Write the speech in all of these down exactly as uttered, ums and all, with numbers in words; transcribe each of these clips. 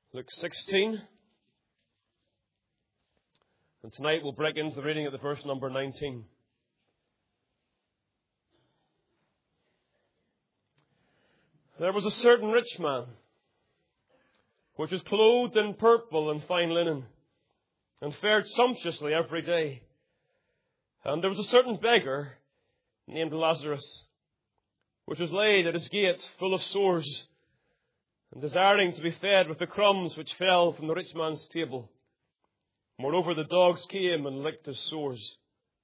Luke sixteen. And tonight we'll break into the reading at the verse number nineteen. There was a certain rich man, which was clothed in purple and fine linen, and fared sumptuously every day. And there was a certain beggar named Lazarus, which was laid at his gate full of sores, and desiring to be fed with the crumbs which fell from the rich man's table. Moreover, the dogs came and licked his sores.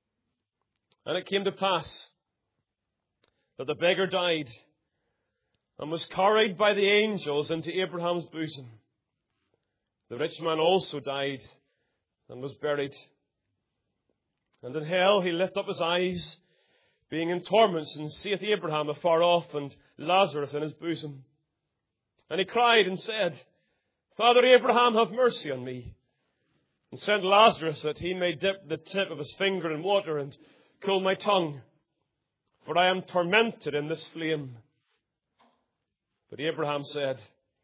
And it came to pass that the beggar died, and was carried by the angels into Abraham's bosom. The rich man also died, and was buried. And in hell he lifted up his eyes, being in torments, and seeth Abraham afar off, and Lazarus in his bosom. And he cried and said, Father Abraham, have mercy on me, and send Lazarus that he may dip the tip of his finger in water, and cool my tongue, for I am tormented in this flame. But Abraham said,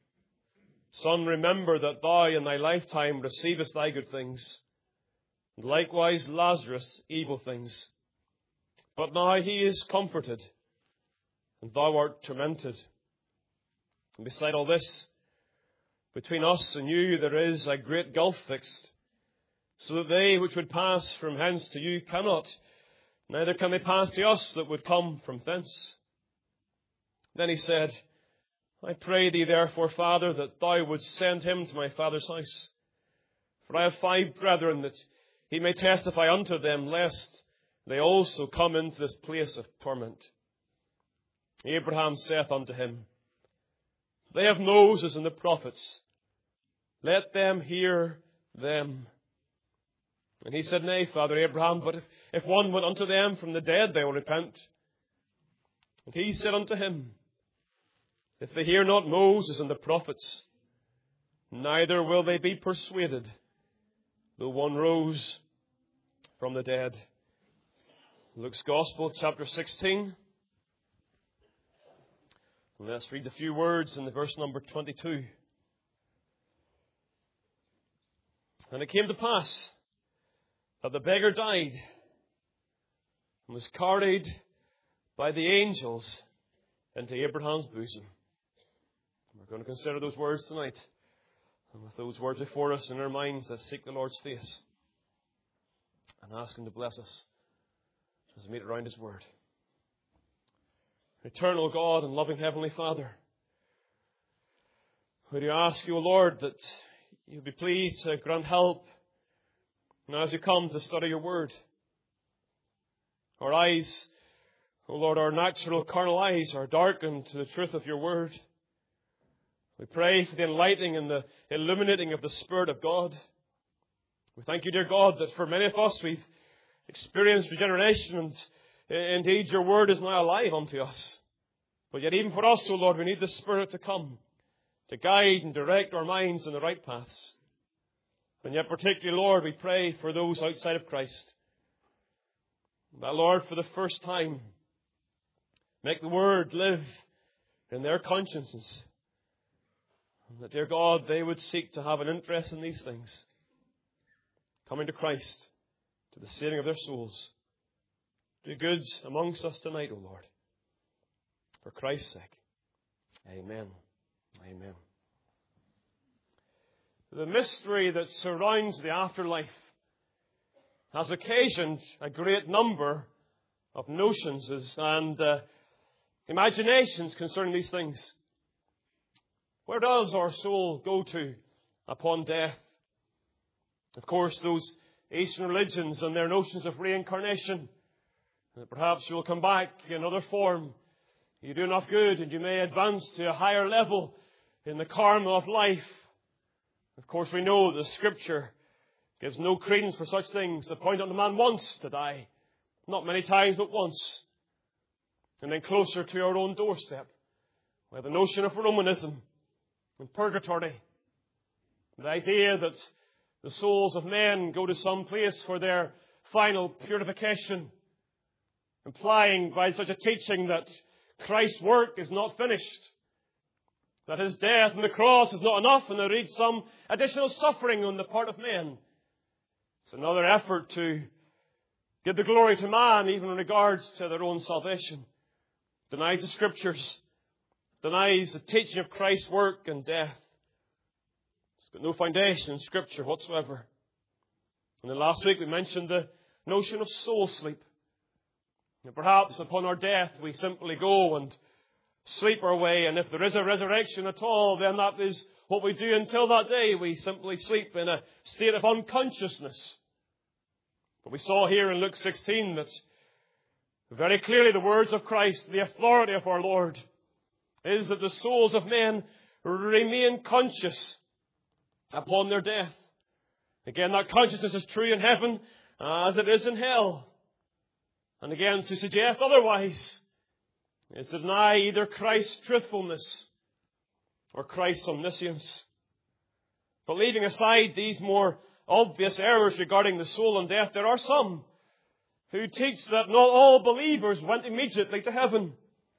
Son, remember that thou in thy lifetime receivest thy good things, and likewise Lazarus evil things. But now he is comforted, and thou art tormented. And beside all this, between us and you there is a great gulf fixed, so that they which would pass from hence to you cannot, neither can they pass to us that would come from thence. Then he said, I pray thee therefore, Father, that thou wouldst send him to my father's house. For I have five brethren, that he may testify unto them, lest they also come into this place of torment. Abraham saith unto him, They have Moses and the prophets. Let them hear them. And he said, Nay, Father Abraham, but if, if one went unto them from the dead, they will repent. And he said unto him, If they hear not Moses and the prophets, neither will they be persuaded, though one rose from the dead. Luke's Gospel, chapter sixteen. And let's read the few words in the verse number twenty-two. And it came to pass that the beggar died, and was carried by the angels into Abraham's bosom. We're going to consider those words tonight. And with those words before us in our minds, let's seek the Lord's face and ask Him to bless us as we meet around His Word. Eternal God and loving Heavenly Father, we do ask you, O Lord, that you'll be pleased to grant help now as we come to study your Word. Our eyes, O Lord, our natural carnal eyes are darkened to the truth of your Word. We pray for the enlightening and the illuminating of the Spirit of God. We thank you, dear God, that for many of us we've experienced regeneration, and indeed your Word is now alive unto us. But yet even for us, O Lord, we need the Spirit to come, to guide and direct our minds in the right paths. And yet particularly, Lord, we pray for those outside of Christ. That, Lord, for the first time, make the Word live in their consciences. And that, dear God, they would seek to have an interest in these things, coming to Christ, to the saving of their souls. Do good amongst us tonight, O Lord, for Christ's sake. Amen. Amen. The mystery that surrounds the afterlife has occasioned a great number of notions and uh, imaginations concerning these things. Where does our soul go to upon death? Of course, those Eastern religions and their notions of reincarnation, that perhaps you'll come back in other form. You do enough good and you may advance to a higher level in the karma of life. Of course, we know the Scripture gives no credence for such things. The point on the man wants to die. Not many times, but once. And then closer to our own doorstep, where the notion of Romanism and purgatory, the idea that the souls of men go to some place for their final purification, implying by such a teaching that Christ's work is not finished, That his death on the cross is not enough, and there needs some additional suffering on the part of men. It's another effort to give the glory to man, even in regards to their own salvation. Denies the Scriptures, denies the teaching of Christ's work and death. It's got no foundation in Scripture whatsoever. And then last week we mentioned the notion of soul sleep. And perhaps upon our death we simply go and sleep our way, and if there is a resurrection at all, then that is what we do until that day. We simply sleep in a state of unconsciousness. But we saw here in Luke sixteen that very clearly the words of Christ, the authority of our Lord, is that the souls of men remain conscious upon their death. Again, that consciousness is true in heaven as it is in hell. And again, to suggest otherwise is to deny either Christ's truthfulness or Christ's omniscience. But leaving aside these more obvious errors regarding the soul and death, there are some who teach that not all believers went immediately to heaven.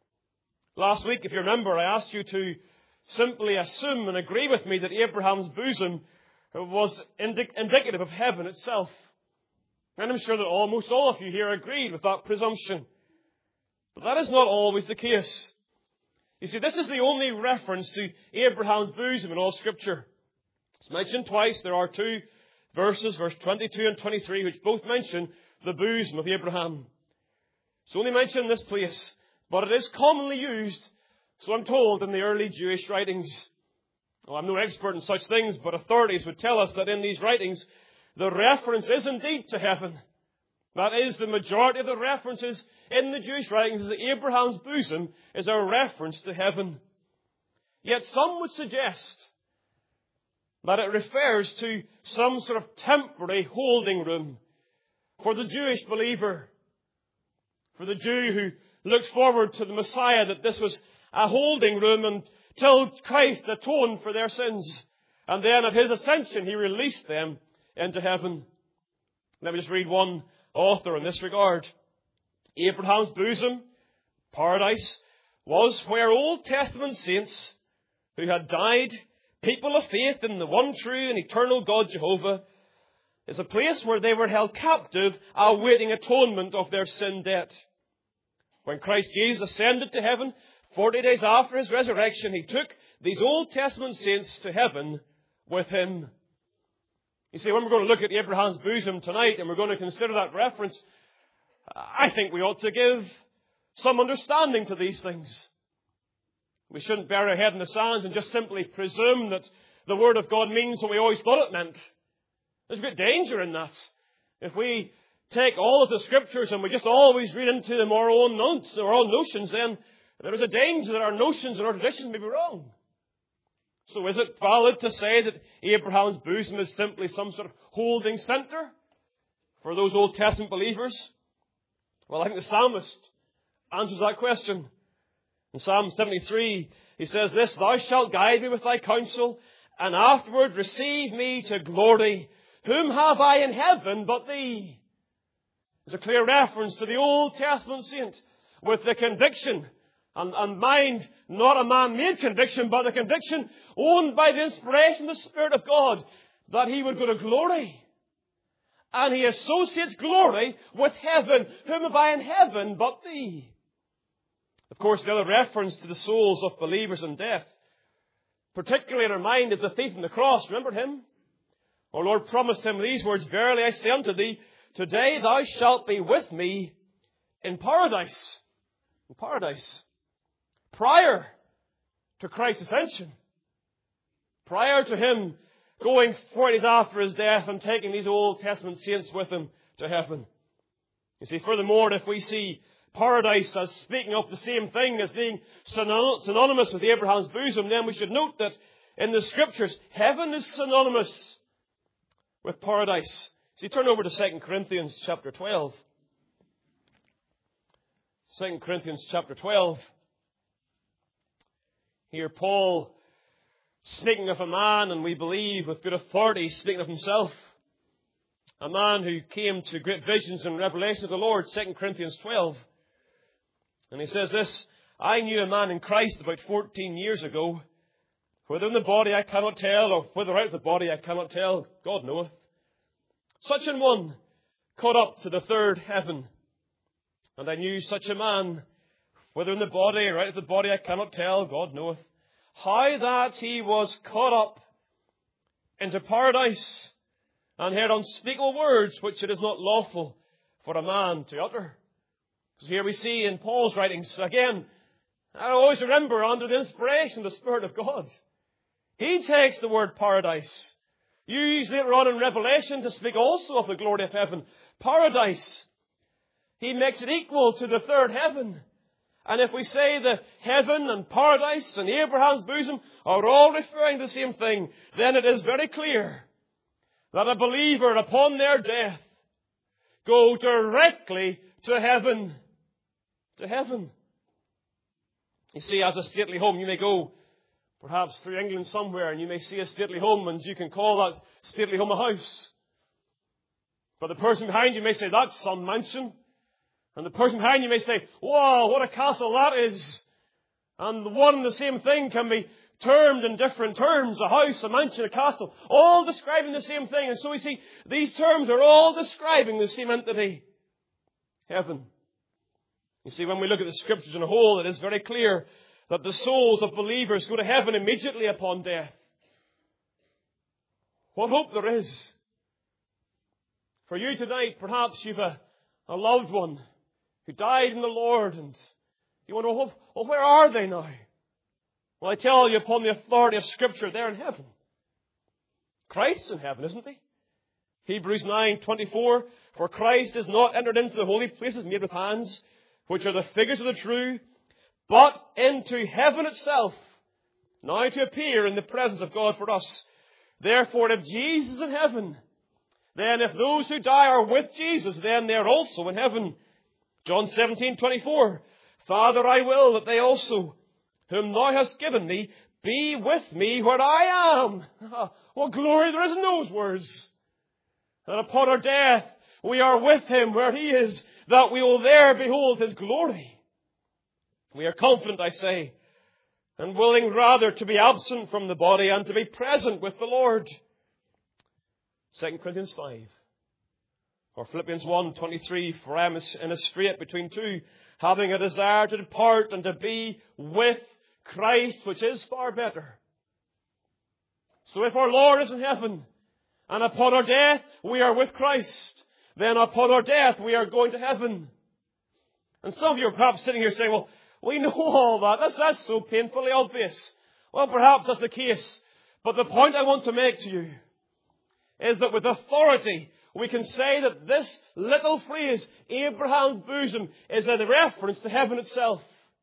Last week, if you remember, I asked you to simply assume and agree with me that Abraham's bosom was indic- indicative of heaven itself. And I'm sure that almost all of you here agreed with that presumption. But that is not always the case. You see, this is the only reference to Abraham's bosom in all Scripture. It's mentioned twice. There are two verses, verse twenty-two and twenty-three, which both mention the bosom of Abraham. It's only mentioned in this place, but it is commonly used, so I'm told, in the early Jewish writings. Well, I'm no expert in such things, but authorities would tell us that in these writings, the reference is indeed to heaven. That is, the majority of the references in the Jewish writings is that Abraham's bosom is a reference to heaven. Yet some would suggest that it refers to some sort of temporary holding room for the Jewish believer, for the Jew who looked forward to the Messiah, that this was a holding room until Christ atoned for their sins. And then at his ascension, he released them into heaven. Let me just read one author in this regard. Abraham's bosom, paradise, was where Old Testament saints who had died, people of faith in the one true and eternal God Jehovah, is a place where they were held captive, awaiting atonement of their sin debt. When Christ Jesus ascended to heaven, forty days after his resurrection, he took these Old Testament saints to heaven with him. You see, when we're going to look at Abraham's bosom tonight and we're going to consider that reference, I think we ought to give some understanding to these things. We shouldn't bury our head in the sands and just simply presume that the Word of God means what we always thought it meant. There's a great danger in that. If we take all of the Scriptures and we just always read into them our own notes, our own notions, then there is a danger that our notions and our traditions may be wrong. So is it valid to say that Abraham's bosom is simply some sort of holding center for those Old Testament believers? Well, I think the psalmist answers that question. In Psalm seventy-three, he says this, "Thou shalt guide me with thy counsel, and afterward receive me to glory. Whom have I in heaven but thee?" There's a clear reference to the Old Testament saint with the conviction and, and mind, not a man-made conviction, but a conviction owned by the inspiration of the Spirit of God, that he would go to glory. And he associates glory with heaven. Whom have I in heaven but thee? Of course, the other reference to the souls of believers in death, particularly in our mind, is the thief on the cross. Remember him? Our Lord promised him these words, "Verily I say unto thee, today thou shalt be with me in paradise." In paradise. Prior to Christ's ascension. Prior to him going forty days after his death and taking these Old Testament saints with him to heaven. You see, furthermore, if we see paradise as speaking of the same thing as being synonymous with Abraham's bosom, then we should note that in the Scriptures, heaven is synonymous with paradise. See, turn over to Second Corinthians chapter twelve. Second Corinthians chapter twelve. Here Paul, speaking of a man, and we believe with good authority, speaking of himself, a man who came to great visions and revelation of the Lord, Second Corinthians twelve. And he says this, "I knew a man in Christ about fourteen years ago, Whether in the body I cannot tell, or whether out of the body I cannot tell, God knoweth. Such an one caught up to the third heaven. And I knew such a man, whether in the body or out of the body I cannot tell, God knoweth, how that he was caught up into paradise, and heard unspeakable words which it is not lawful for a man to utter. So here we see in Paul's writings, again, I always remember under the inspiration of the Spirit of God, he takes the word paradise, used later on in Revelation to speak also of the glory of heaven. Paradise, he makes it equal to the third heaven. And if we say that heaven and paradise and Abraham's bosom are all referring to the same thing, then it is very clear that a believer upon their death go directly to heaven. To heaven. You see, as a stately home, you may go perhaps through England somewhere and you may see a stately home and you can call that stately home a house. But the person behind you may say, that's some mansion. And the person behind you may say, wow, what a castle that is. And the one and the same thing can be termed in different terms. A house, a mansion, a castle. All describing the same thing. And so we see these terms are all describing the same entity. Heaven. You see, when we look at the Scriptures in a whole, it is very clear that the souls of believers go to heaven immediately upon death. What hope there is. For you tonight, perhaps you've a, a loved one who died in the Lord, and you wonder, well, well, where are they now? Well, I tell you, upon the authority of Scripture, they're in heaven. Christ's in heaven, isn't he? Hebrews nine twenty-four, for Christ is not entered into the holy places made with hands, which are the figures of the true, but into heaven itself, now to appear in the presence of God for us. Therefore, if Jesus is in heaven, then if those who die are with Jesus, then they are also in heaven. John seventeen twenty-four, Father, I will that they also, whom thou hast given me, be with me where I am. What glory there is in those words. And upon our death, we are with him where he is, that we will there behold his glory. We are confident, I say, and willing rather to be absent from the body and to be present with the Lord. Second Corinthians five. Or Philippians one twenty-three, for I am in a strait between two, having a desire to depart and to be with Christ, which is far better. So if our Lord is in heaven, and upon our death we are with Christ, then upon our death we are going to heaven. And some of you are perhaps sitting here saying, well, we know all that. That's, that's so painfully obvious. Well, perhaps that's the case. But the point I want to make to you is that with authority, we can say that this little phrase, Abraham's bosom, is a reference to heaven itself.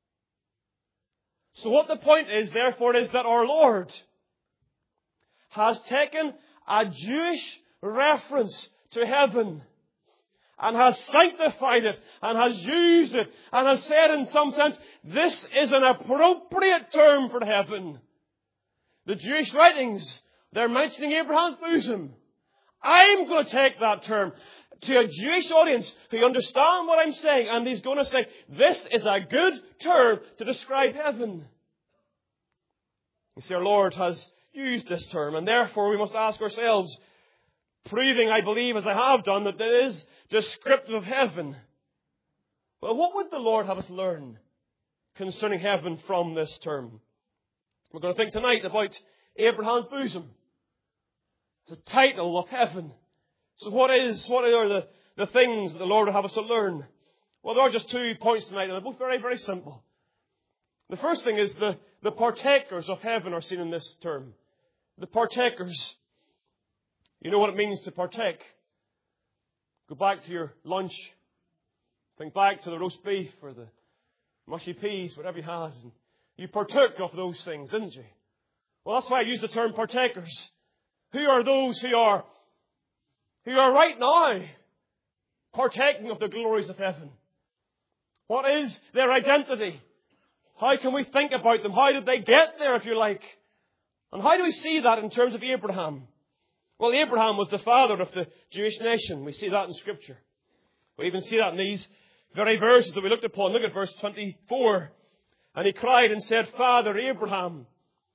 So what the point is, therefore, is that our Lord has taken a Jewish reference to heaven and has sanctified it and has used it and has said in some sense, this is an appropriate term for heaven. The Jewish writings, they're mentioning Abraham's bosom. I'm going to take that term to a Jewish audience who understand what I'm saying, and he's going to say, this is a good term to describe heaven. You see, our Lord has used this term, and therefore we must ask ourselves, proving, I believe, as I have done, that it is descriptive of heaven. Well, what would the Lord have us learn concerning heaven from this term? We're going to think tonight about Abraham's bosom. It's a title of heaven. So what is, what are the, the things that the Lord will have us to learn? Well, there are just two points tonight, and they're both very, very simple. The first thing is the, the partakers of heaven are seen in this term. The partakers. You know what it means to partake. Go back to your lunch. Think back to the roast beef or the mushy peas, whatever you had. And you partook of those things, didn't you? Well, that's why I use the term partakers. Who are those who are, who are right now partaking of the glories of heaven? What is their identity? How can we think about them? How did they get there, if you like? And how do we see that in terms of Abraham? Well, Abraham was the father of the Jewish nation. We see that in Scripture. We even see that in these very verses that we looked upon. Look at verse twenty-four. And he cried and said, Father Abraham.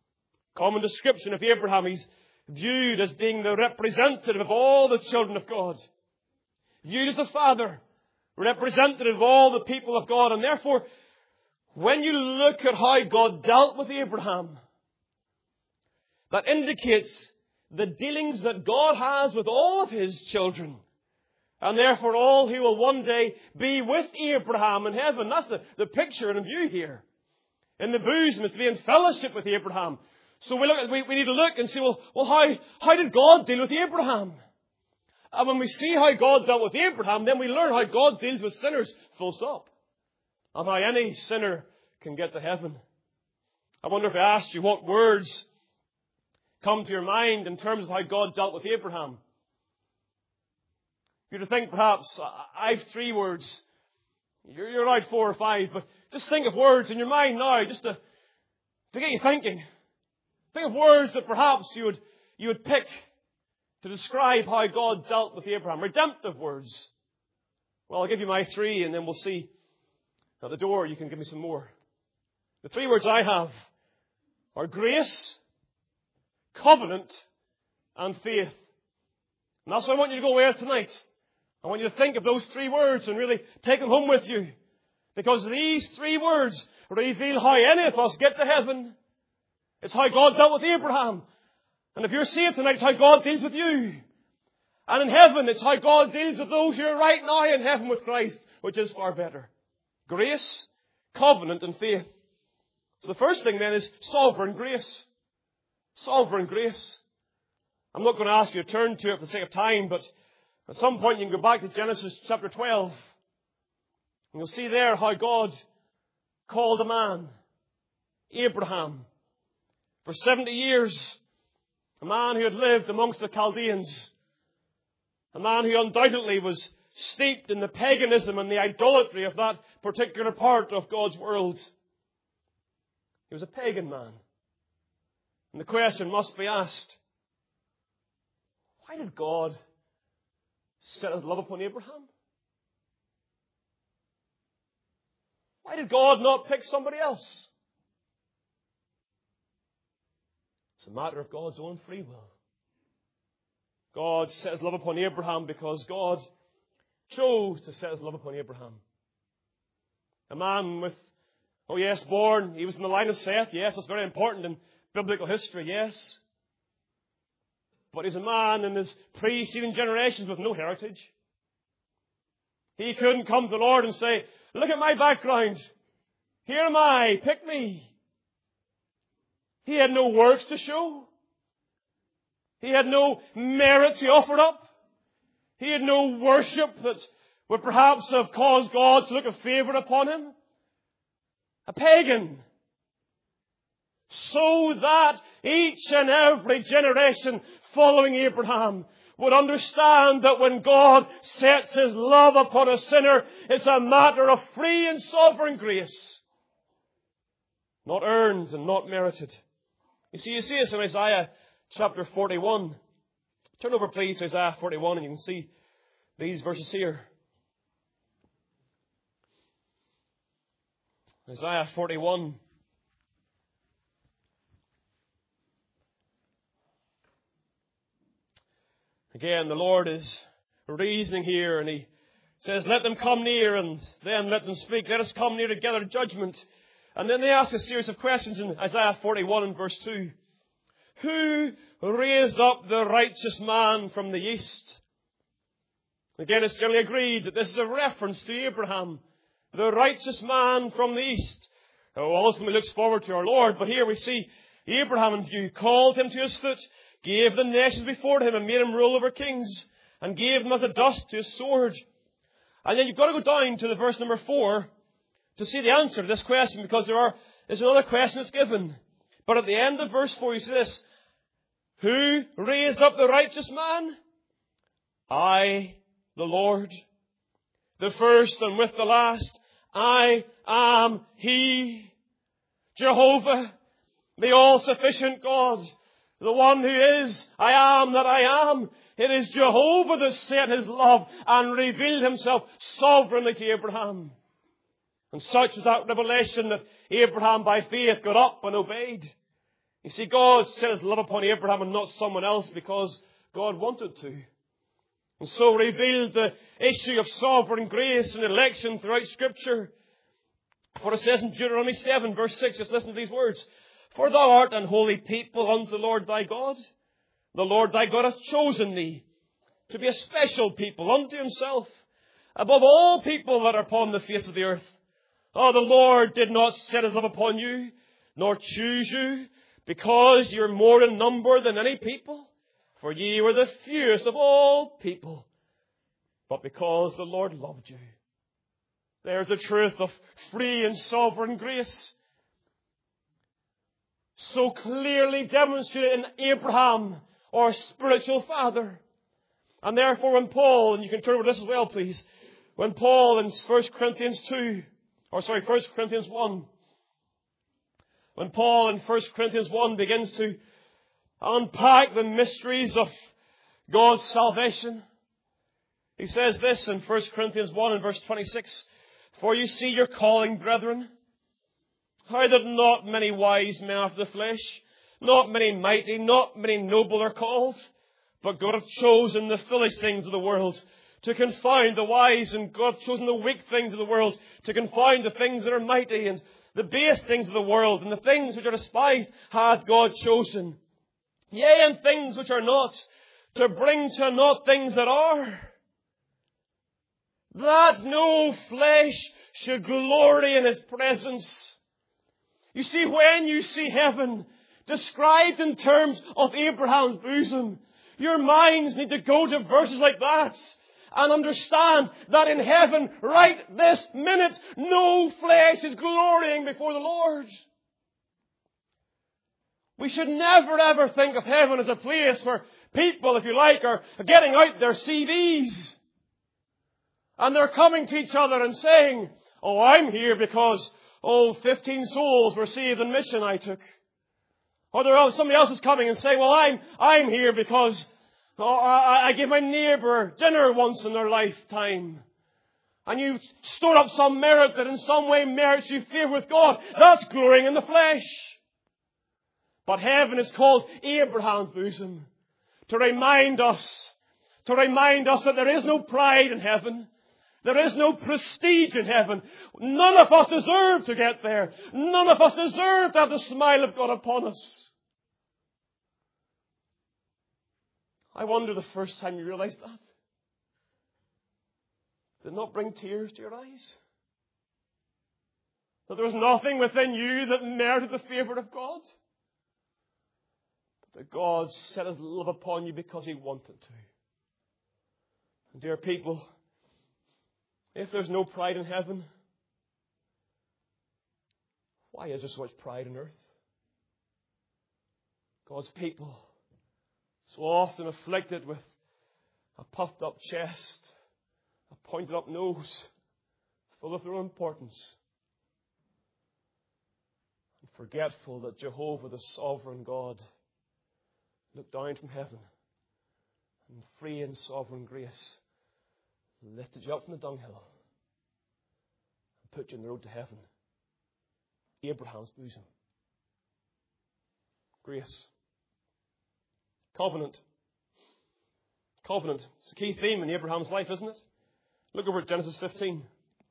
Common description of Abraham, he's viewed as being the representative of all the children of God. Viewed as a father, representative of all the people of God. And therefore, when you look at how God dealt with Abraham, that indicates the dealings that God has with all of His children. And therefore all who will one day be with Abraham in heaven. That's the, the picture in view here. In the bosom is to be in fellowship with Abraham. So we, look at, we, we need to look and see, well, well how, how did God deal with Abraham? And when we see how God dealt with Abraham, then we learn how God deals with sinners, full stop. And how any sinner can get to heaven. I wonder if I asked you what words come to your mind in terms of how God dealt with Abraham. If you to think perhaps, I have three words. You're, you're allowed four or five, but just think of words in your mind now, just to, to get you thinking. Think of words that perhaps you would, you would pick to describe how God dealt with Abraham. Redemptive words. Well, I'll give you my three and then we'll see at the door you can give me some more. The three words I have are grace, covenant, and faith. And that's what I want you to go away with tonight. I want you to think of those three words and really take them home with you. Because these three words reveal how any of us get to heaven. It's how God dealt with Abraham. And if you're saved tonight, it's how God deals with you. And in heaven, it's how God deals with those who are right now in heaven with Christ, which is far better. Grace, covenant, and faith. So the first thing then is sovereign grace. Sovereign grace. I'm not going to ask you to turn to it for the sake of time, but at some point you can go back to Genesis chapter twelve. And you'll see there how God called a man, Abraham, for seventy years. A man who had lived amongst the Chaldeans. A man who undoubtedly was steeped in the paganism and the idolatry of that particular part of God's world. He was a pagan man. And the question must be asked, why did God set His love upon Abraham? Why did God not pick somebody else? It's a matter of God's own free will. God set His love upon Abraham because God chose to set His love upon Abraham. A man with, oh yes, born, he was in the line of Seth. Yes, that's very important in biblical history, yes. But he's a man in his preceding generations with no heritage. He couldn't come to the Lord and say, look at my background. Here am I, pick me. He had no works to show. He had no merits he offered up. He had no worship that would perhaps have caused God to look a favour upon him. A pagan. So that each and every generation following Abraham would understand that when God sets His love upon a sinner, it's a matter of free and sovereign grace. Not earned and not merited. You see, you see this in Isaiah chapter forty-one. Turn over please to Isaiah forty-one and you can see these verses here. Isaiah forty-one. Again, the Lord is reasoning here and He says, let them come near and then let them speak. Let us come near together to judgment. And then they ask a series of questions in Isaiah forty-one and verse two. Who raised up the righteous man from the east? Again, it's generally agreed that this is a reference to Abraham, the righteous man from the east, who ultimately looks forward to our Lord. But here we see Abraham in view, called him to his foot, gave the nations before him and made him rule over kings, and gave him as a dust to his sword. And then you've got to go down to the verse number four to see the answer to this question, because there are there's another question that's given. But at the end of verse four, you see this. Who raised up the righteous man? I, the Lord. The first and with the last, I am He. Jehovah, the all-sufficient God. The one who is, I am that I am. It is Jehovah that set His love and revealed Himself sovereignly to Abraham. And such was that revelation that Abraham by faith got up and obeyed. You see, God set his love upon Abraham and not someone else because God wanted to. And so revealed the issue of sovereign grace and election throughout Scripture. For it says in Deuteronomy seven, verse six, just listen to these words. For thou art an holy people unto the Lord thy God. The Lord thy God hath chosen thee to be a special people unto himself, above all people that are upon the face of the earth. Oh, the Lord did not set his love upon you, nor choose you, because you're more in number than any people, for ye were the fewest of all people, but because the Lord loved you. There's the truth of free and sovereign grace, so clearly demonstrated in Abraham, our spiritual father. And therefore when Paul, and you can turn over this as well, please, when Paul in First Corinthians two, or sorry, First Corinthians one, when Paul in First Corinthians one begins to unpack the mysteries of God's salvation, he says this in First Corinthians one and verse twenty-six, for you see your calling, brethren, how that not many wise men after the flesh, not many mighty, not many noble are called, but God hath chosen the foolish things of the world to confound the wise, and God hath chosen the weak things of the world to confound the things that are mighty, and the base things of the world, and the things which are despised hath God chosen. Yea, and things which are not, to bring to naught things that are, that no flesh should glory in his presence. You see, when you see heaven described in terms of Abraham's bosom, your minds need to go to verses like that and understand that in heaven, right this minute, no flesh is glorying before the Lord. We should never ever think of heaven as a place where people, if you like, are getting out their C Ds. And they're coming to each other and saying, oh, I'm here because, oh, fifteen souls were saved in mission I took. Or there, somebody else is coming and saying, well, I'm, I'm here because oh, I, I gave my neighbour dinner once in their lifetime. And you stored up some merit that in some way merits you favour with God. That's glorying in the flesh. But heaven is called Abraham's bosom. To remind us, to remind us that there is no pride in heaven. There is no prestige in heaven. None of us deserve to get there. None of us deserve to have the smile of God upon us. I wonder the first time you realized that. Did it not bring tears to your eyes? That there was nothing within you that merited the favour of God? But that God set his love upon you because he wanted to. And dear people, if there's no pride in heaven, why is there so much pride on earth? God's people, so often afflicted with a puffed up chest, a pointed up nose, full of their own importance, and forgetful that Jehovah, the sovereign God, looked down from heaven and free and sovereign grace lifted you up from the dunghill and put you on the road to heaven. Abraham's bosom. Grace. Covenant. Covenant. It's a key theme in Abraham's life, isn't it? Look over at Genesis fifteen.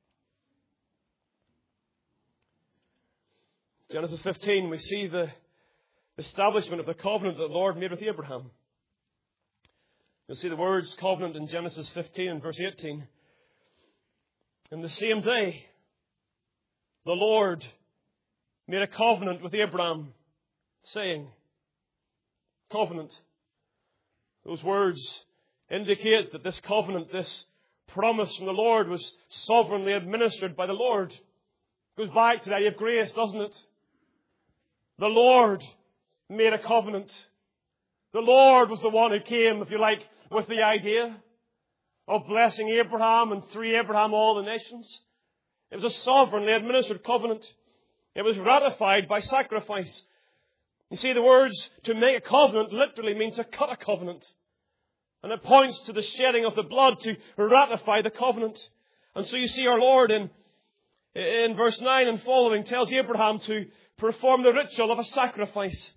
Genesis fifteen, we see the establishment of the covenant that the Lord made with Abraham. You'll see the words covenant in Genesis fifteen and verse eighteen. In the same day, the Lord made a covenant with Abraham, saying, covenant. Those words indicate that this covenant, this promise from the Lord was sovereignly administered by the Lord. It goes back to the idea of grace, doesn't it? The Lord made a covenant. The Lord was the one who came, if you like, with the idea of blessing Abraham and through Abraham all the nations. It was a sovereignly administered covenant. It was ratified by sacrifice. You see, the words to make a covenant literally mean to cut a covenant. And it points to the shedding of the blood to ratify the covenant. And so you see our Lord in, in verse nine and following tells Abraham to perform the ritual of a sacrifice.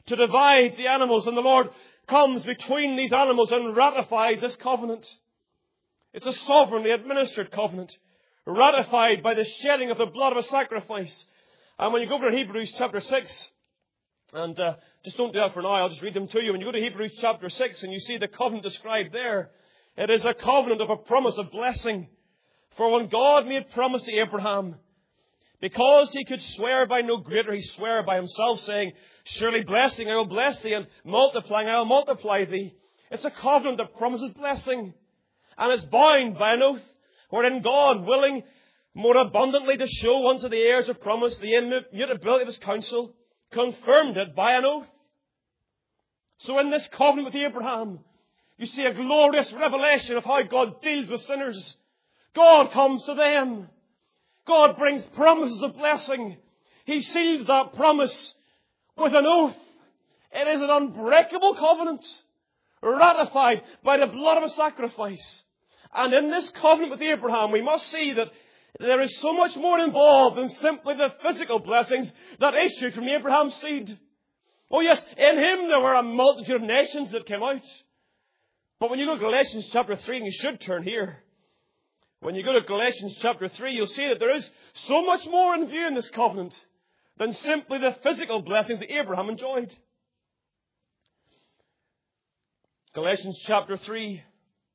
to divide the animals. And the Lord comes between these animals and ratifies this covenant. It's a sovereignly administered covenant, ratified by the shedding of the blood of a sacrifice. And when you go over to Hebrews chapter six, and uh, just don't do that for now, I'll just read them to you. When you go to Hebrews chapter six and you see the covenant described there, it is a covenant of a promise of blessing. For when God made promise to Abraham, because he could swear by no greater, he swore by himself, saying, surely blessing I will bless thee, and multiplying I will multiply thee. It's a covenant that promises blessing. And it's bound by an oath, wherein God, willing more abundantly to show unto the heirs of promise the immutability of his counsel, confirmed it by an oath. So in this covenant with Abraham, you see a glorious revelation of how God deals with sinners. God comes to them. God brings promises of blessing. He seals that promise with an oath. It is an unbreakable covenant, ratified by the blood of a sacrifice. And in this covenant with Abraham, we must see that there is so much more involved than simply the physical blessings that issued from Abraham's seed. Oh yes, in him there were a multitude of nations that came out. But when you go to Galatians chapter three, and you should turn here, when you go to Galatians chapter three, you'll see that there is so much more in view in this covenant than simply the physical blessings that Abraham enjoyed. Galatians chapter three,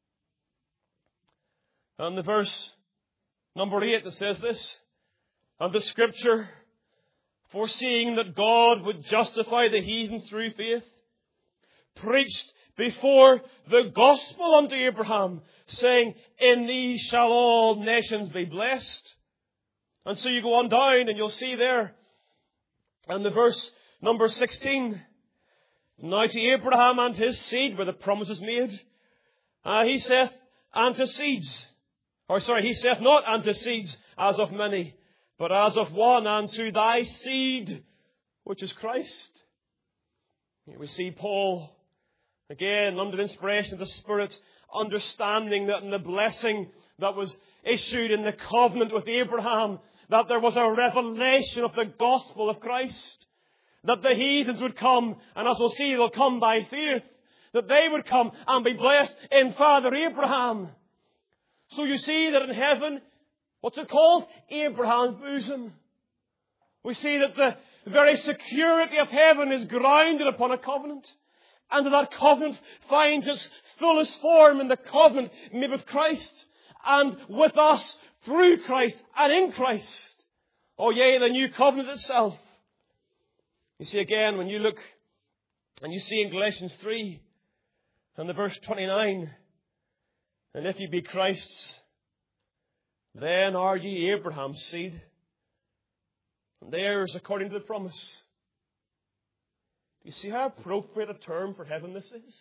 and the verse number eight, it says this, and the scripture, foreseeing that God would justify the heathen through faith, preached before the gospel unto Abraham, saying, in these shall all nations be blessed. And so you go on down and you'll see there, and the verse number sixteen, now to Abraham and his seed were the promises made. Uh, he saith, and to seeds, or sorry, he saith not unto seeds as of many, but as of one, and to thy seed, which is Christ. Here we see Paul, again, under the inspiration of the Spirit, understanding that in the blessing that was issued in the covenant with Abraham, that there was a revelation of the gospel of Christ. That the heathens would come, and as we'll see, they'll come by faith. That they would come and be blessed in Father Abraham. So you see that in heaven, what's it called? Abraham's bosom. We see that the very security of heaven is grounded upon a covenant. And that, that covenant finds its fullest form in the covenant made with Christ. And with us through Christ and in Christ. Oh yea, the new covenant itself. You see again, when you look and you see in Galatians three and the verse twenty-nine, and if ye be Christ's, then are ye Abraham's seed, and heirs according to the promise. Do you see how appropriate a term for heaven this is?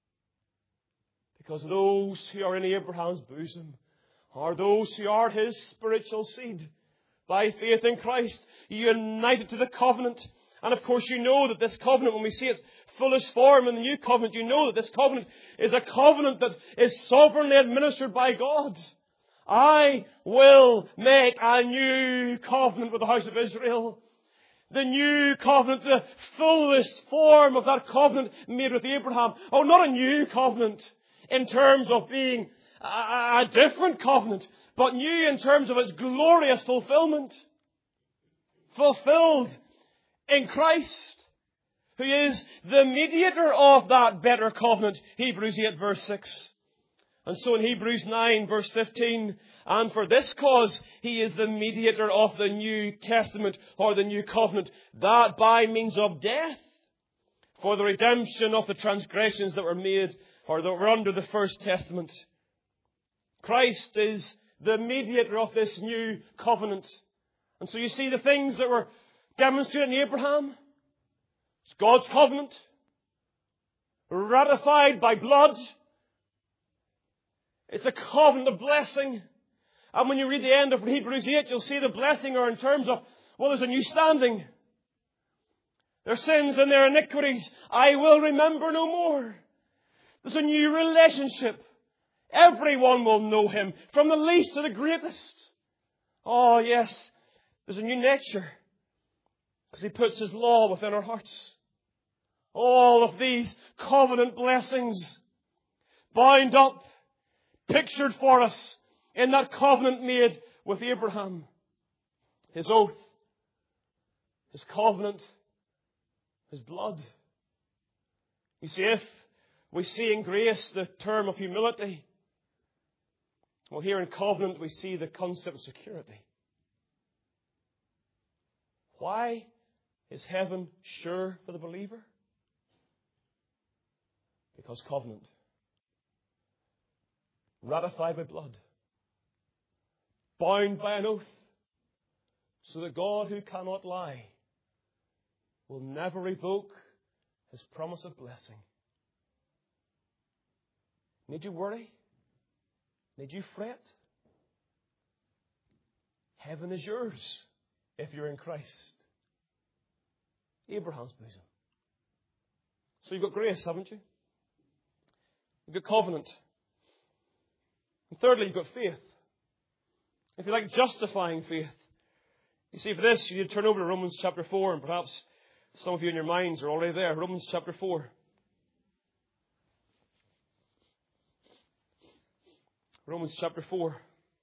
Because those who are in Abraham's bosom are those who are his spiritual seed, by faith in Christ, united to the covenant. And of course you know that this covenant, when we see its fullest form in the new covenant, you know that this covenant is a covenant that is sovereignly administered by God. I will make a new covenant with the house of Israel. The new covenant, the fullest form of that covenant made with Abraham. Oh, not a new covenant in terms of being a, a different covenant, but new in terms of its glorious fulfillment. Fulfilled in Christ, who is the mediator of that better covenant. Hebrews eight verse six. And so in Hebrews nine verse fifteen, and for this cause he is the mediator of the New Testament, or the New Covenant, that by means of death, for the redemption of the transgressions that were made, or that were under the first testament. Christ is the mediator of this new covenant. And so you see the things that were demonstrated in Abraham. It's God's covenant, ratified by blood. It's a covenant of blessing. And when you read the end of Hebrews eight, you'll see the blessing are in terms of, well, there's a new standing. Their sins and their iniquities I will remember no more. There's a new relationship. Everyone will know him, from the least to the greatest. Oh yes, there's a new nature, because he puts his law within our hearts. All of these covenant blessings bound up, pictured for us in that covenant made with Abraham. His oath, his covenant, his blood. You see, if we see in grace the term of humility, well, here in covenant we see the concept of security. Why is heaven sure for the believer? Because covenant, ratified by blood, bound by an oath, so that God, who cannot lie, will never revoke his promise of blessing. Need you worry? Need you fret? Heaven is yours if you're in Christ. Abraham's bosom. So you've got grace, haven't you? You've got covenant. And thirdly, you've got faith. If you like, justifying faith. You see, for this, you need to turn over to Romans chapter four, and perhaps some of you in your minds are already there. Romans chapter four. Romans chapter four.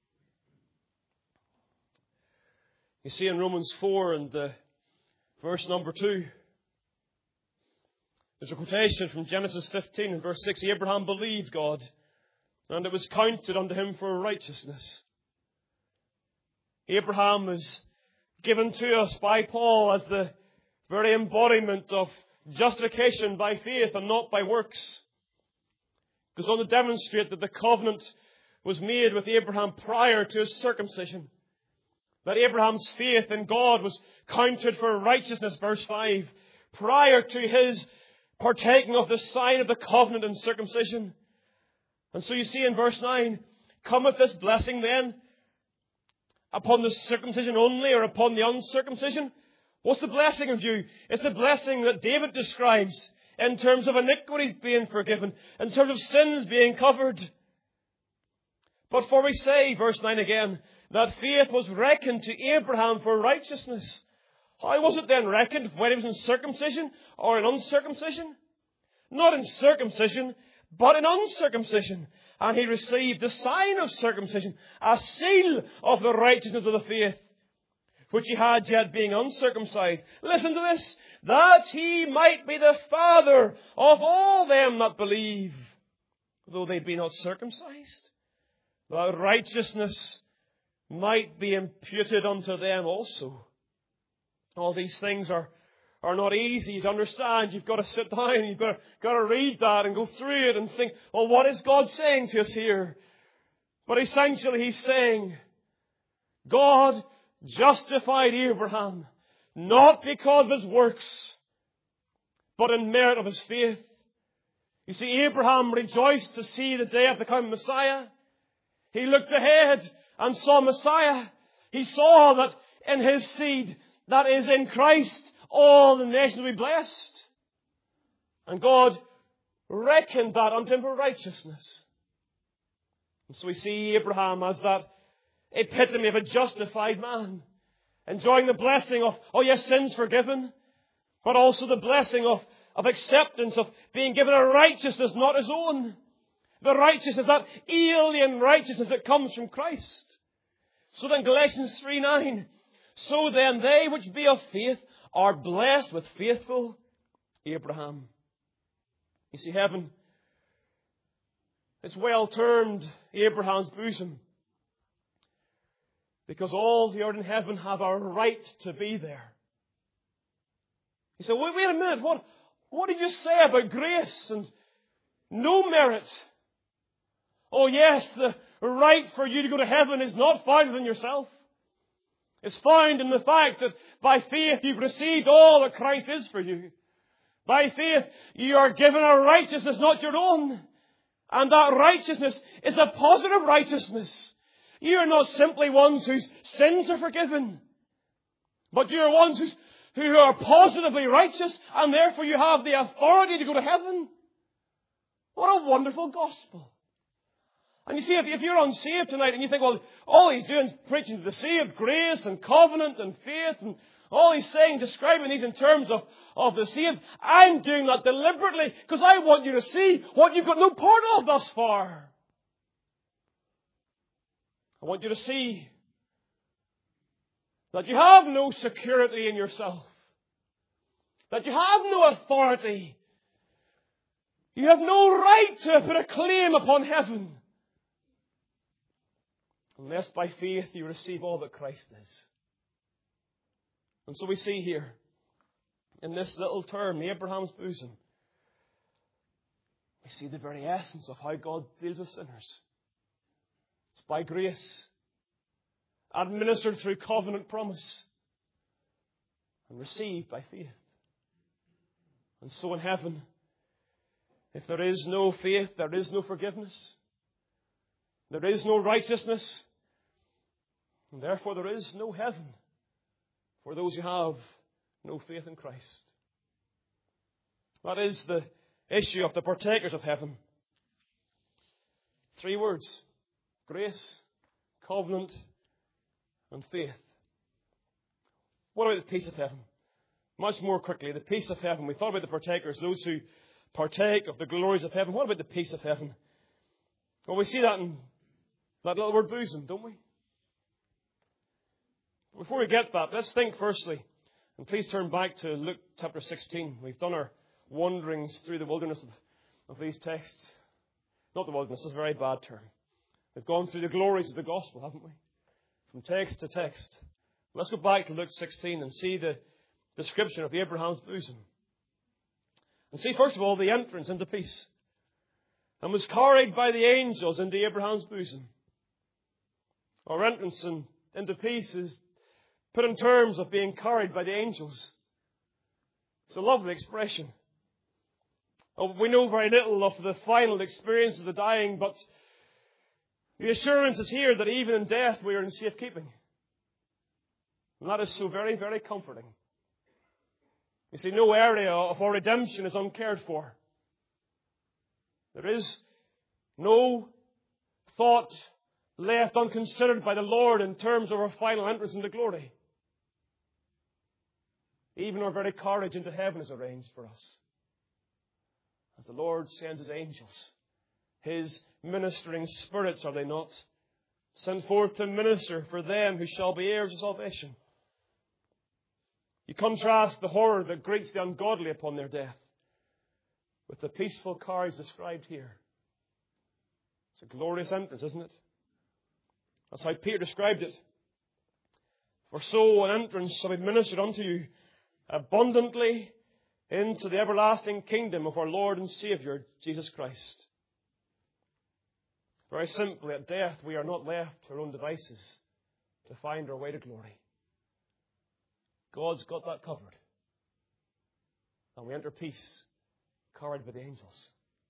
You see in Romans four and the verse number two, there's a quotation from Genesis fifteen and verse six. Abraham believed God, and it was counted unto him for righteousness. Abraham is given to us by Paul as the very embodiment of justification by faith and not by works. It goes on to demonstrate that the covenant was made with Abraham prior to his circumcision. That Abraham's faith in God was counted for righteousness, verse five, prior to his partaking of the sign of the covenant and circumcision. And so you see in verse nine, cometh this blessing then upon the circumcision only, or upon the uncircumcision? What's the blessing of you? It's the blessing that David describes in terms of iniquities being forgiven, in terms of sins being covered. But for we say, verse nine again, that faith was reckoned to Abraham for righteousness. How was it then reckoned? When he was in circumcision or in uncircumcision? Not in circumcision, but in uncircumcision. And he received the sign of circumcision, a seal of the righteousness of the faith, which he had yet being uncircumcised. Listen to this. That he might be the father of all them that believe, though they be not circumcised, that righteousness might be imputed unto them also. All these things are, are not easy to understand. You've got to sit down, you've got to, got to read that and go through it and think, well, what is God saying to us here? But essentially he's saying, God justified Abraham, not because of his works, but in merit of his faith. You see, Abraham rejoiced to see the day of the coming Messiah. He looked ahead and saw Messiah. He saw that in his seed, that is in Christ, all the nations will be blessed. And God reckoned that unto him for righteousness. And so we see Abraham as that epitome of a justified man, enjoying the blessing of, oh yes, sins forgiven, but also the blessing of, of acceptance, of being given a righteousness not his own. The righteousness, that alien righteousness that comes from Christ. So then Galatians three nine, so then they which be of faith are blessed with faithful Abraham. You see, heaven is well termed Abraham's bosom, because all the earth in heaven have a right to be there. You say, wait, wait a minute, what, what did you say about grace and no merit? Oh yes, the right for you to go to heaven is not found in yourself. It's found in the fact that by faith you've received all that Christ is for you. By faith you are given a righteousness not your own. And that righteousness is a positive righteousness. You are not simply ones whose sins are forgiven, but you are ones who's, who are positively righteous, and therefore you have the authority to go to heaven. What a wonderful gospel. And you see, if, if you're unsaved tonight and you think, well, all he's doing is preaching to the saved, grace and covenant and faith, and All he's saying, describing these in terms of, of the saved, I'm doing that deliberately because I want you to see what you've got no part of thus far. I want you to see that you have no security in yourself. That you have no authority. You have no right to put a claim upon heaven unless by faith you receive all that Christ is. And so we see here, in this little term, Abraham's bosom, we see the very essence of how God deals with sinners. It's by grace, administered through covenant promise, and received by faith. And so in heaven, if there is no faith, there is no forgiveness. There is no righteousness. And therefore there is no heaven for those who have no faith in Christ. That is the issue of the partakers of heaven. Three words: grace, covenant, and faith. What about the peace of heaven? Much more quickly, the peace of heaven. We thought about the partakers, those who partake of the glories of heaven. What about the peace of heaven? Well, we see that in that little word bosom, don't we? Before we get that, let's think firstly, and please turn back to Luke chapter sixteen. We've done our wanderings through the wilderness of, of these texts. Not the wilderness, that's a very bad term. We've gone through the glories of the gospel, haven't we? From text to text. Let's go back to Luke sixteen and see the description of Abraham's bosom. And see, first of all, the entrance into peace. And was carried by the angels into Abraham's bosom. Our entrance in, into peace is put in terms of being carried by the angels. It's a lovely expression. Oh, we know very little of the final experience of the dying, but the assurance is here that even in death we are in safekeeping. And that is so very, very comforting. You see, no area of our redemption is uncared for. There is no thought left unconsidered by the Lord in terms of our final entrance into glory. Even our very carriage into heaven is arranged for us. As the Lord sends His angels, His ministering spirits, are they not, sent forth to minister for them who shall be heirs of salvation. You contrast the horror that greets the ungodly upon their death with the peaceful carriage described here. It's a glorious entrance, isn't it? That's how Peter described it. For so an entrance shall be ministered unto you abundantly into the everlasting kingdom of our Lord and Saviour, Jesus Christ. Very simply, at death we are not left to our own devices to find our way to glory. God's got that covered. And we enter peace, carried by the angels.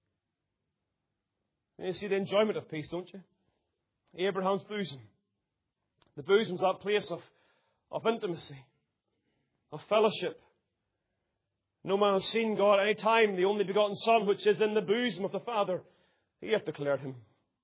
And you see the enjoyment of peace, don't you? Abraham's bosom. The bosom's that place of, of intimacy, of fellowship. No man has seen God any time. The only begotten Son, which is in the bosom of the Father, He hath declared Him.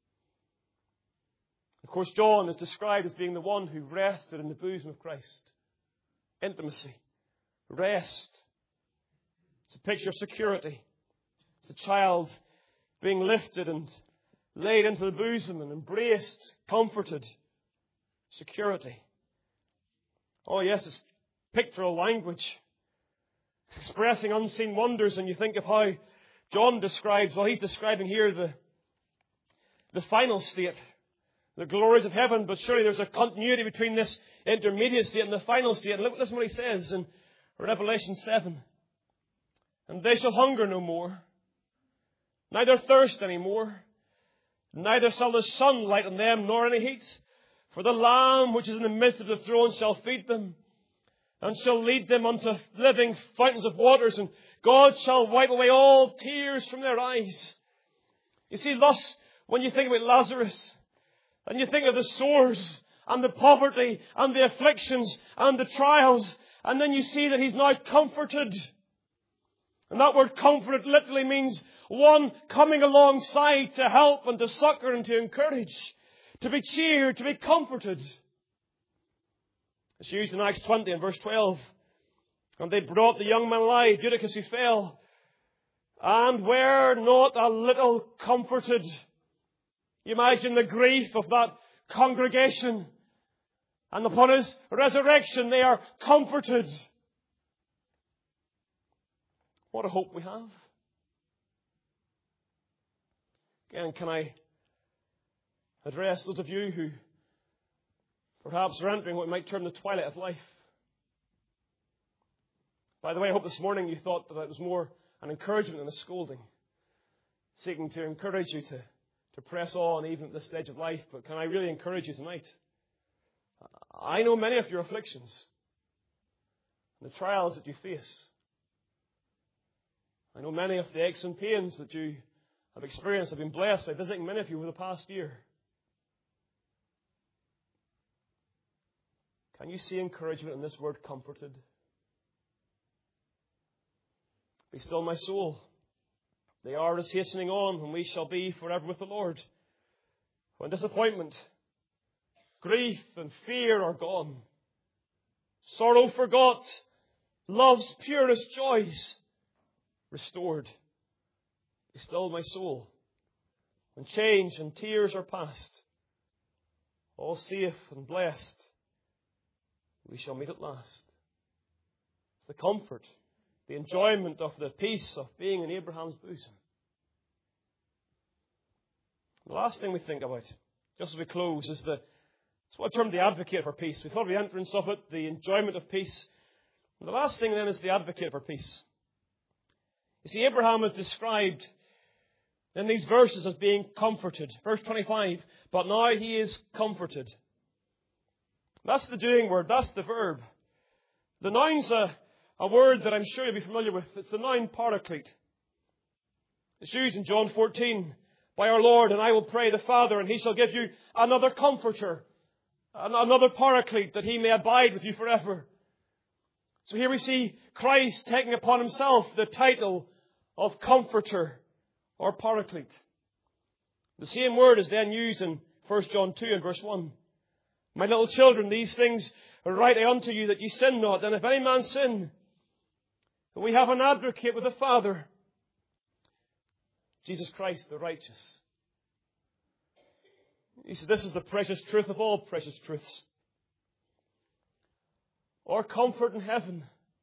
Of course, John is described as being the one who rested in the bosom of Christ. Intimacy, rest. It's a picture of security. It's a child being lifted and laid into the bosom and embraced, comforted. Security. Oh yes, it's pictorial language. It's expressing unseen wonders, and you think of how John describes, well, he's describing here the, the final state, the glories of heaven, but surely there's a continuity between this intermediate state and the final state. And look, listen what he says in Revelation seven. And they shall hunger no more, neither thirst any more, neither shall the sun light on them, nor any heat. For the Lamb which is in the midst of the throne shall feed them, and shall lead them unto living fountains of waters, and God shall wipe away all tears from their eyes. You see, thus, when you think about Lazarus, and you think of the sores, and the poverty, and the afflictions, and the trials, and then you see that he's now comforted. And that word comforted literally means one coming alongside to help and to succor and to encourage, to be cheered, to be comforted. It's used in Acts twenty and verse twelve. And they brought the young man alive, Eutychus, who fell, and were not a little comforted. You imagine the grief of that congregation. And upon his resurrection, they are comforted. What a hope we have. Again, can I address those of you who perhaps are entering what we might term the twilight of life? By the way, I hope this morning you thought that it was more an encouragement than a scolding, seeking to encourage you to, to press on even at this stage of life. But can I really encourage you tonight? I know many of your afflictions, the trials that you face. I know many of the aches and pains that you have experienced. I've been blessed by visiting many of you over the past year. Can you see encouragement in this word, comforted? Be still, my soul. The hour is hastening on when we shall be forever with the Lord. When disappointment, grief and fear are gone, sorrow forgot, love's purest joys restored. Be still, my soul. When change and tears are past, all safe and blessed, we shall meet at last. It's the comfort, the enjoyment of the peace of being in Abraham's bosom. The last thing we think about, just as we close, is the, it's what I term the advocate for peace. We thought of the entrance of it, the enjoyment of peace. And the last thing then is the advocate for peace. You see, Abraham is described in these verses as being comforted. Verse twenty-five, but now he is comforted. That's the doing word, that's the verb. The noun's a, a word that I'm sure you'll be familiar with. It's the noun paraclete. It's used in John fourteen by our Lord, and I will pray the Father, and he shall give you another comforter, another paraclete, that he may abide with you forever. So here we see Christ taking upon himself the title of comforter or paraclete. The same word is then used in First John two and verse one. My little children, these things write I unto you, that ye sin not. And if any man sin, we have an advocate with the Father, Jesus Christ the righteous. He said, this is the precious truth of all precious truths. Our comfort in heaven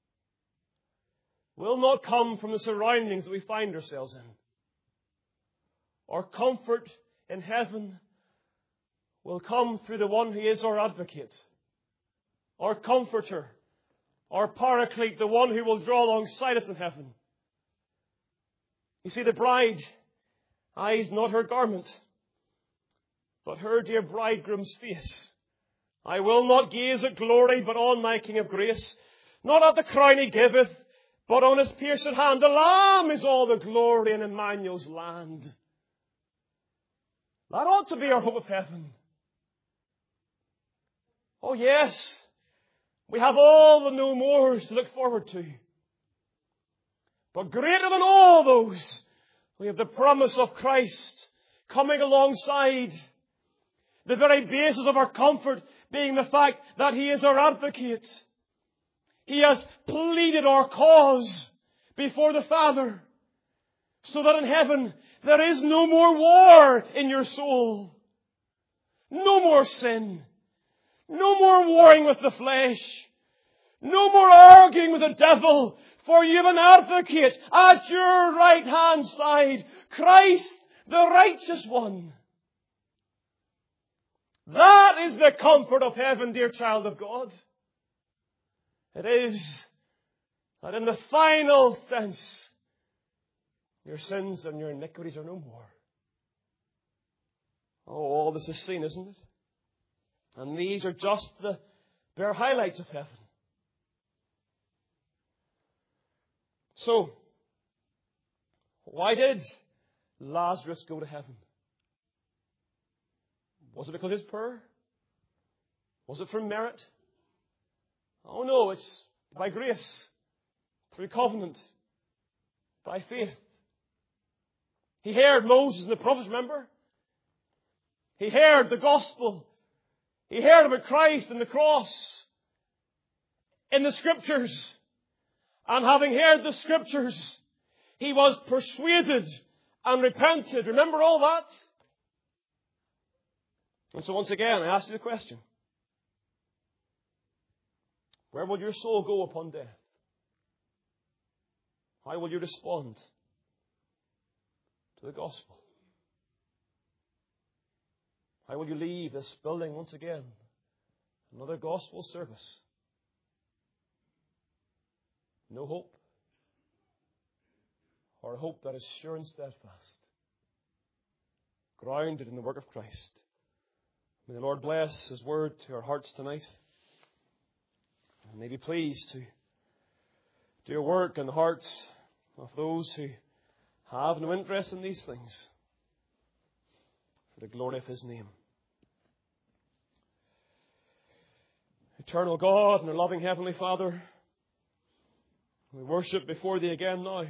will not come from the surroundings that we find ourselves in. Our comfort in heaven will come through the one who is our advocate, our comforter, our paraclete, the one who will draw alongside us in heaven. You see, the bride eyes not her garment, but her dear bridegroom's face. I will not gaze at glory, but on my King of grace. Not at the crown he giveth, but on his pierced hand. The Lamb is all the glory in Emmanuel's land. That ought to be our hope of heaven. Oh yes, we have all the no mores to look forward to. But greater than all those, we have the promise of Christ coming alongside. The very basis of our comfort being the fact that he is our advocate. He has pleaded our cause before the Father, so that in heaven there is no more war in your soul. No more sin. No more warring with the flesh. No more arguing with the devil. For you have an advocate at your right hand side, Christ the righteous one. That is the comfort of heaven, dear child of God. It is that in the final sense, your sins and your iniquities are no more. Oh, all this is seen, isn't it? And these are just the bare highlights of heaven. So, why did Lazarus go to heaven? Was it because of his poor? Was it from merit? Oh no, it's by grace, through covenant, by faith. He heard Moses and the prophets, remember? He heard the gospel. He heard about Christ and the cross. in the Scriptures. And having heard the Scriptures, he was persuaded and repented. Remember all that? And so once again, I ask you the question. Where will your soul go upon death? How will you respond to the gospel? How will you leave this building once again? Another gospel service. No hope. Or a hope that is sure and steadfast. Grounded in the work of Christ. May the Lord bless His word to our hearts tonight. And may be pleased to do a work in the hearts of those who have no interest in these things, for the glory of His name. Eternal God and our loving Heavenly Father, we worship before Thee again now.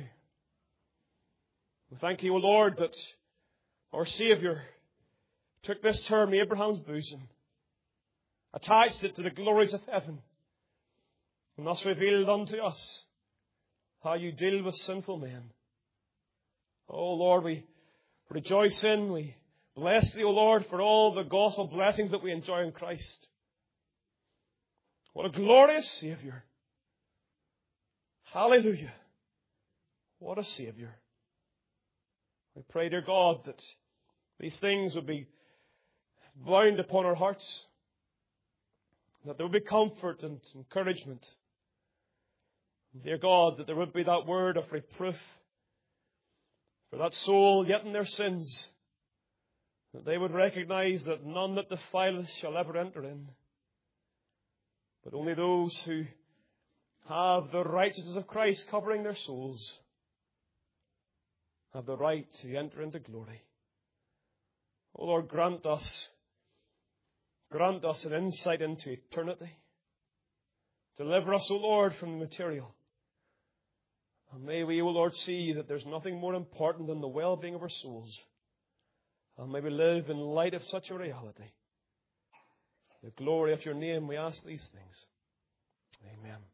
We thank You, O Lord, that our Saviour took this term, Abraham's bosom, attached it to the glories of heaven, and thus revealed unto us how You deal with sinful men. Oh Lord, we rejoice in, we bless Thee, O Lord, for all the gospel blessings that we enjoy in Christ. What a glorious Saviour. Hallelujah. What a Saviour. We pray, dear God, that these things would be bound upon our hearts, that there would be comfort and encouragement. Dear God, that there would be that word of reproof for that soul yet in their sins, that they would recognize that none that defileth shall ever enter in, but only those who have the righteousness of Christ covering their souls have the right to enter into glory. O Lord, grant us, grant us an insight into eternity. Deliver us, O Lord, from the material. And may we, O Lord, see that there's nothing more important than the well-being of our souls. And may we live in light of such a reality. The glory of Your name, we ask these things. Amen.